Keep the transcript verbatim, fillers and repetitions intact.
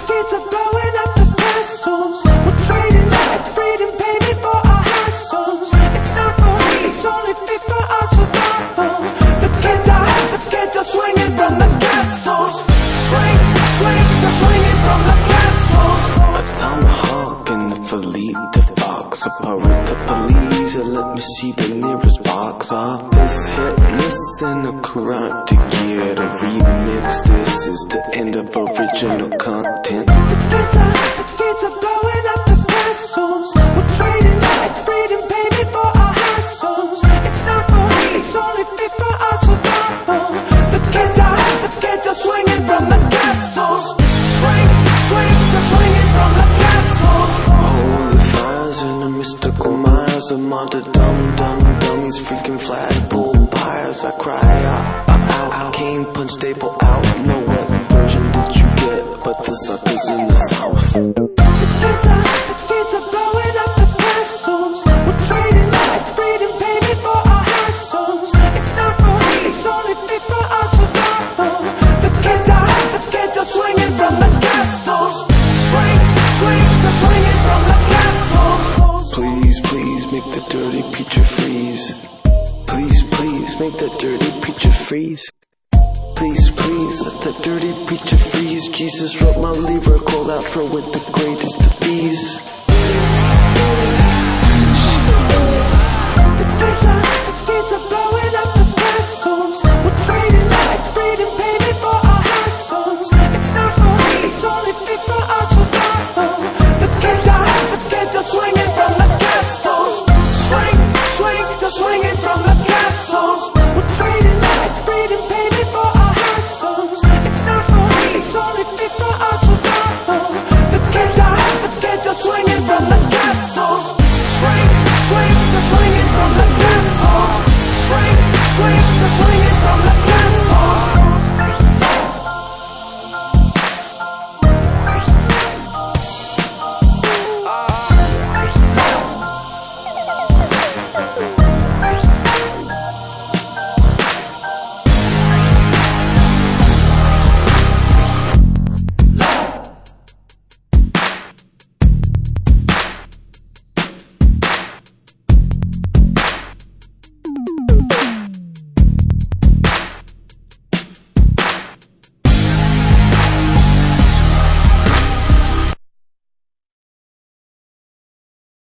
kids are blowing up the castles. We're trading like freedom, baby, for our hassles. It's not for me, it's only fit for our survival. The kids are, the kids are swinging from the castles. Swing, swing, they're swinging from the castles. A tomahawk and a fillet to fox. A pirate the police, and let me see the nearest box office hit. Listen to Karate Kid, a remix. This is the end of original content. The kids are, the kids are blowing up the castles. We're trading like freedom, baby, for our hassles. It's not for me, it's only fit for our survival. The kids are, the kids are swinging from the castles. Swing, swing, they're swinging from the castles. Holy fires in a mystical miles of martyrdom, dumb dummies, freaking flagpole pyres. I cry out, out, out, out, cane punch staple out. No, what version did you get? But the suckers in the south. The kids are, the kids are blowing up the castles. We're trading like freedom, baby, for our hassles. It's not for me, it's only fit for our survival. The kids are, the kids are swinging from the castles. Swing, swing, they're swinging from the castles. Please, please make the dirty preacher freeze. Please, please make the dirty preacher freeze. Please, please let the dirty preacher freeze. Jesus wrote my lyrical outro with the greatest of ease.